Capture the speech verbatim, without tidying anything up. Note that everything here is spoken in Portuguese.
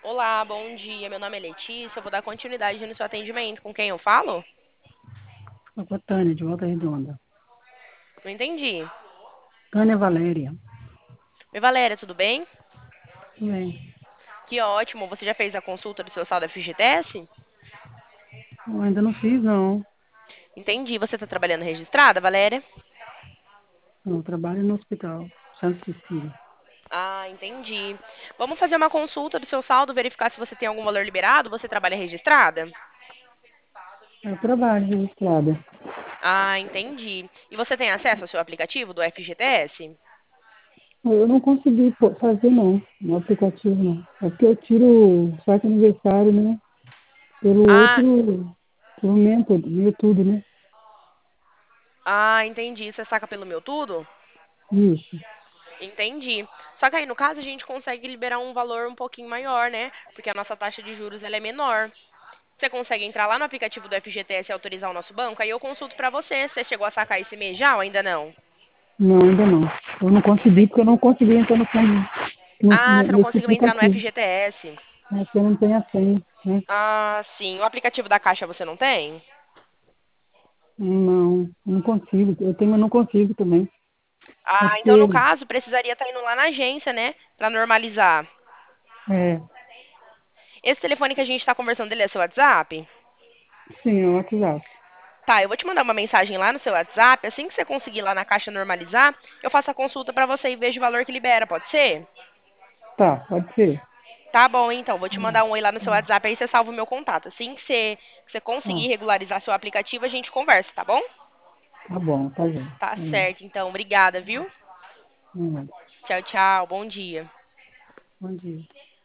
Olá, bom dia. Meu nome é Letícia. Eu vou dar continuidade no seu atendimento. Com quem eu falo? Com a Tânia, de Volta Redonda. Não entendi. Tânia Valéria. Oi, Valéria, tudo bem? Tudo bem. Que ótimo. Você já fez a consulta do seu saldo F G T S? Eu ainda não fiz, não. Entendi. Você está trabalhando registrada, Valéria? Eu trabalho no hospital, Santa Cecília. Ah, entendi. Vamos fazer uma consulta do seu saldo, verificar se você tem algum valor liberado. Você trabalha registrada? Eu trabalho registrada. Ah, entendi. E você tem acesso ao seu aplicativo do F G T S? Eu não consegui pô- fazer, não, no aplicativo, não. É porque eu tiro o site aniversário, né? Pelo Ah, outro, pelo método, no YouTube, né? ah, entendi. Você saca pelo meu tudo? Isso. Entendi. Só que aí, no caso, a gente consegue liberar um valor um pouquinho maior, né? Porque a nossa taxa de juros ela é menor. Você consegue entrar lá no aplicativo do F G T S e autorizar o nosso banco? Aí eu consulto pra você. Você chegou a sacar esse mês já ou ainda não? Não, ainda não. Eu não consegui, Ente- porque eu não consegui entrar no, no, Ah, no, você não nesse conseguiu entrar no aplicativo. F G T S. É porque eu não tenho a senha, né? Ah, sim. O aplicativo da Caixa você não tem? Não, não consigo. Eu tenho, mas não consigo também. É Ah, então no porque, caso precisaria estar indo lá na agência, né? Pra normalizar. é, Esse telefone que a gente tá conversando, ele é seu WhatsApp? sim, é o WhatsApp. Tá, eu vou te mandar uma mensagem lá no seu WhatsApp. Assim que você conseguir lá na Caixa normalizar, eu faço a consulta pra você e vejo o valor que libera, pode ser? Tá, pode ser. Tá bom, então. Vou te Hum, mandar um oi lá no seu hum. WhatsApp, aí você salva o meu contato. Assim que você, que você conseguir Ah, regularizar seu aplicativo, a gente conversa, tá bom? tá bom, tá bom. Tá Tá bom. certo, então. Obrigada, viu? Hum, Tchau, tchau. Bom dia. Bom dia.